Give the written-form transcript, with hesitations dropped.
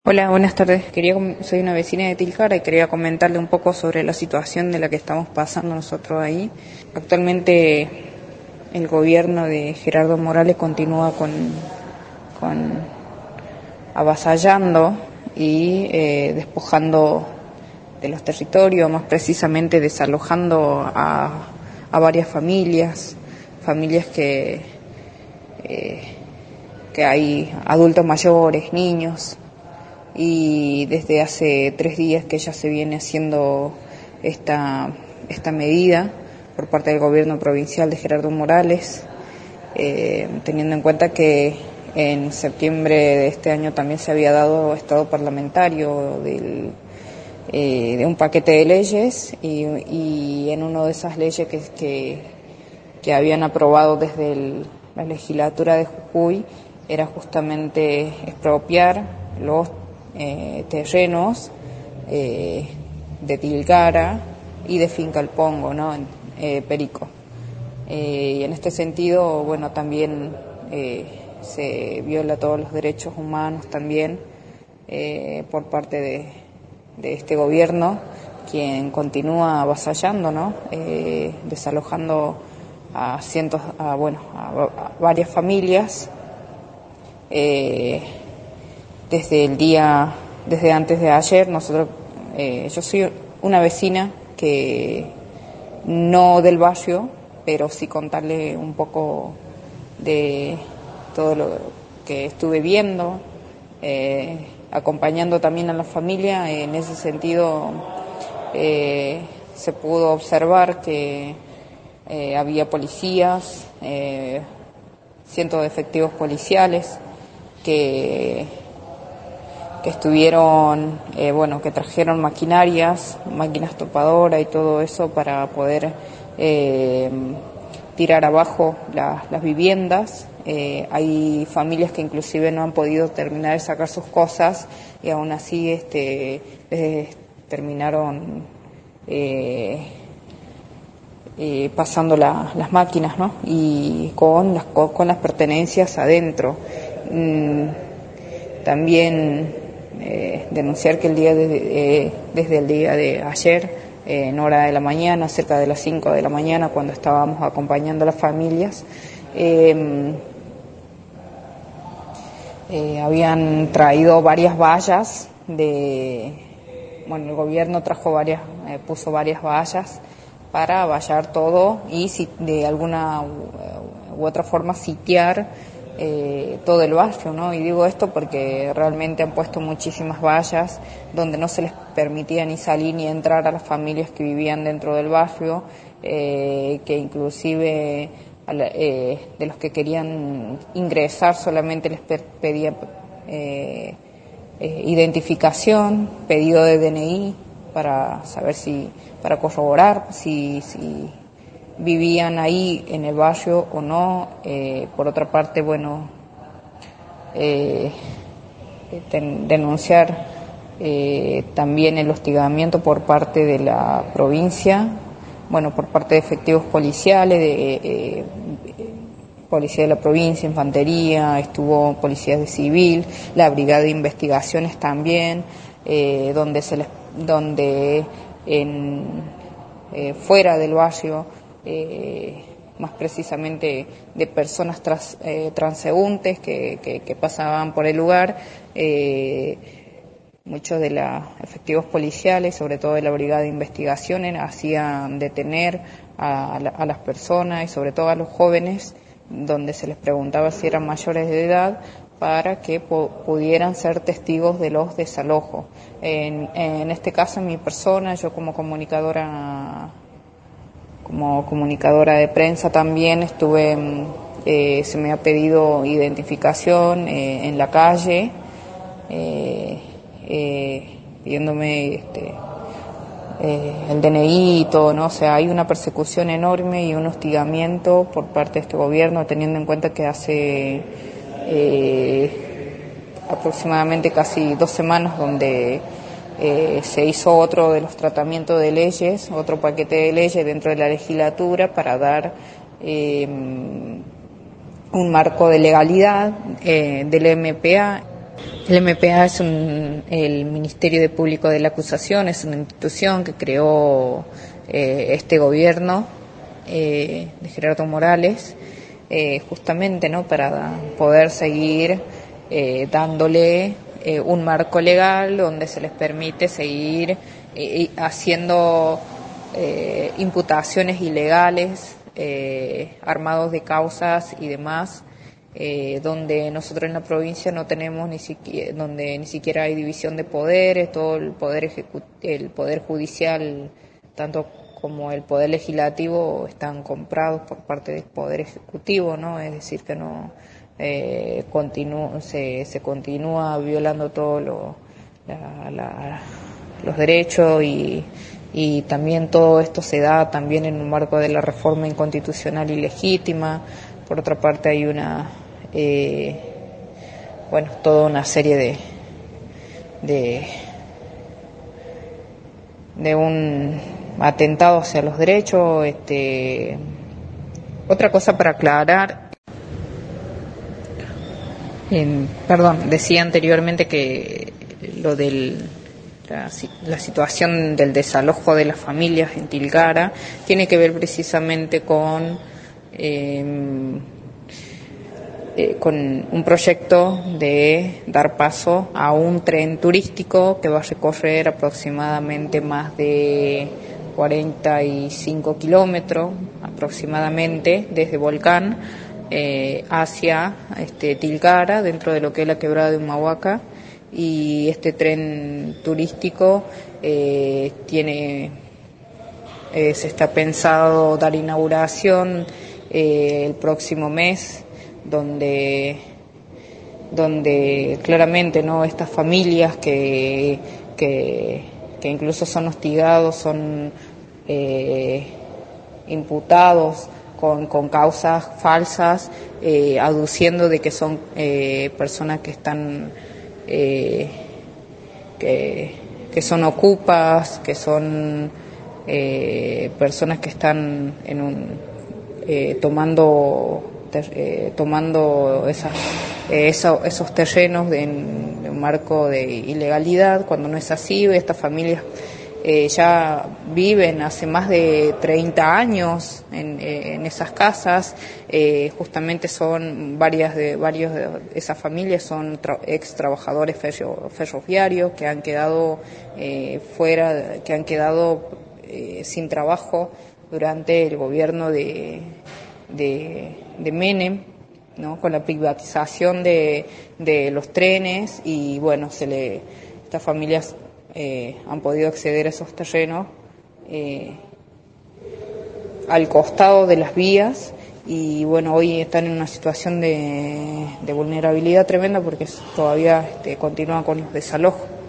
Hola, buenas tardes. Soy una vecina de Tilcara y quería comentarle un poco sobre la situación de la que estamos pasando nosotros ahí. Actualmente el gobierno de Gerardo Morales continúa con avasallando y despojando de los territorios, más precisamente desalojando a varias familias que hay adultos mayores, niños. Y desde hace 3 días que ya se viene haciendo esta medida por parte del gobierno provincial de Gerardo Morales, teniendo en cuenta que en septiembre de este año también se había dado estado parlamentario de un paquete de leyes y en una de esas leyes que habían aprobado desde la legislatura de Jujuy era justamente expropiar los terrenos de Tilcara y de Finca El Pongo, ¿no? Perico. Y en este sentido, bueno, también se viola todos los derechos humanos también por parte de este gobierno, quien continúa avasallando, ¿no? Desalojando a varias familias. Desde antes de ayer, yo soy una vecina que no del barrio, pero sí contarle un poco de todo lo que estuve viendo, acompañando también a la familia. En ese sentido, se pudo observar que había policías, cientos de efectivos policiales que estuvieron, que trajeron máquinas topadoras y todo eso para poder tirar abajo las viviendas. Hay familias que inclusive no han podido terminar de sacar sus cosas y aún así terminaron pasando las máquinas, ¿no? Y con las pertenencias adentro. También denunciar que desde el día de ayer, en hora de la mañana, cerca de las 5 de la mañana, cuando estábamos acompañando a las familias, habían traído varias vallas el gobierno puso varias vallas para vallar todo y de alguna u otra forma sitiar todo el barrio, ¿no? Y digo esto porque realmente han puesto muchísimas vallas donde no se les permitía ni salir ni entrar a las familias que vivían dentro del barrio, que inclusive de los que querían ingresar solamente les pedía identificación, pedido de DNI para saber para corroborar si vivían ahí en el barrio o no. Por otra parte, denunciar también el hostigamiento por parte de la provincia, por parte de efectivos policiales, policía de la provincia, infantería, estuvo policía de civil, la brigada de investigaciones también, donde fuera del barrio, más precisamente de personas transeúntes que pasaban por el lugar, muchos de los efectivos policiales, sobre todo de la brigada de investigaciones, hacían detener a las personas y sobre todo a los jóvenes, donde se les preguntaba si eran mayores de edad para que pudieran ser testigos de los desalojos. En este caso, en mi persona, yo como comunicadora de prensa también se me ha pedido identificación en la calle, pidiéndome el DNI y todo, ¿no? O sea, hay una persecución enorme y un hostigamiento por parte de este gobierno, teniendo en cuenta que hace aproximadamente casi 2 semanas donde se hizo otro de los tratamientos de leyes, otro paquete de leyes dentro de la legislatura para dar un marco de legalidad del MPA El MPA es el Ministerio de Público de la Acusación, es una institución que creó este gobierno de Gerardo Morales, justamente, ¿no?, para poder seguir dándole un marco legal donde se les permite seguir haciendo imputaciones ilegales, armados de causas y demás, donde nosotros en la provincia no tenemos donde ni siquiera hay división de poderes, todo el poder judicial, tanto como el poder legislativo, están comprados por parte del poder ejecutivo, ¿no? Es decir, que no se continúa violando todos los derechos y también todo esto se da también en un marco de la reforma inconstitucional ilegítima. Por otra parte hay toda una serie de un atentado hacia los derechos. Otra cosa para aclarar, decía anteriormente que lo del la situación del desalojo de las familias en Tilcara tiene que ver precisamente con un proyecto de dar paso a un tren turístico que va a recorrer aproximadamente más de 45 kilómetros aproximadamente desde Volcán hacia Tilcara, dentro de lo que es la quebrada de Humahuaca. Y este tren turístico se está pensado dar inauguración el próximo mes, donde claramente, ¿no?, estas familias que incluso son hostigados, son imputados con causas falsas, aduciendo de que son personas que están que son ocupas, que son personas que están tomando esos terrenos en un marco de ilegalidad, cuando no es así. Estas familias ya viven hace más de 30 años en esas casas. Justamente son varios de esas familias son ex trabajadores ferroviarios que han quedado fuera, que han quedado sin trabajo durante el gobierno de Menem, ¿no?, con la privatización de los trenes. Y bueno, estas familias han podido acceder a esos terrenos al costado de las vías, y bueno, hoy están en una situación de vulnerabilidad tremenda porque todavía continúan con los desalojos.